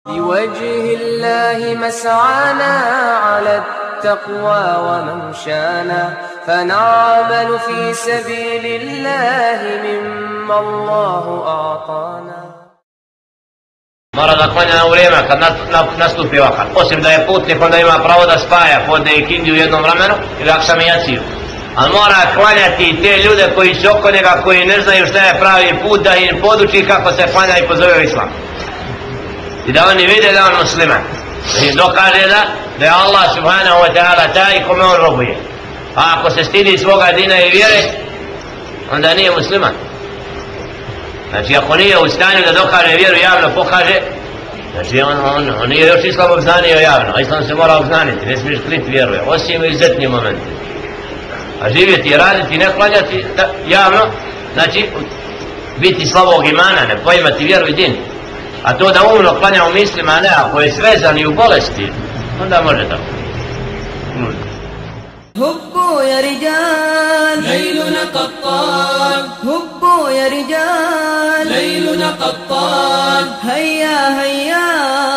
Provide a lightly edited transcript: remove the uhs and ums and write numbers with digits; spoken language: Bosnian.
بوجه الله مسعانا على التقوى وممشانا فنعمل في سبيل الله مما الله أعطانا. Mora da klanja na vrijeme kad nastupi vakar. Osim da je putnik, onda ima pravo da spaja podne i kindiju u jednom vremenu ili aksam i jaciju. Ali mora klanjati te ljude koji su oko njega, koji ne znaju šta je pravi put, da im poduči kako se klanja i pozove u islam. I da oni vide da on musliman. Da im dokaže da je Allah subhanahu wa ta'ala taj kome on robuje. A ako se stidi svoga dina i vjere, onda nije musliman. Znači ako nije u stanju da dokaže vjeru javno, pokaže, znači on nije još islam obznanio javno, a islam se mora obznaniti, ne smiješ kriti vjeru, osim u izuzetnim momentima. A živjeti i raditi, ne klanjati javno, znači biti slabog imana, ne poimati vjeru i din. A to da umno klanja u mislima, a ne, ako je svezan i u bolesti, onda može tako. هبوا يا رجال ليلنا قطان هبوا يا رجال ليلنا قطان هيا هيا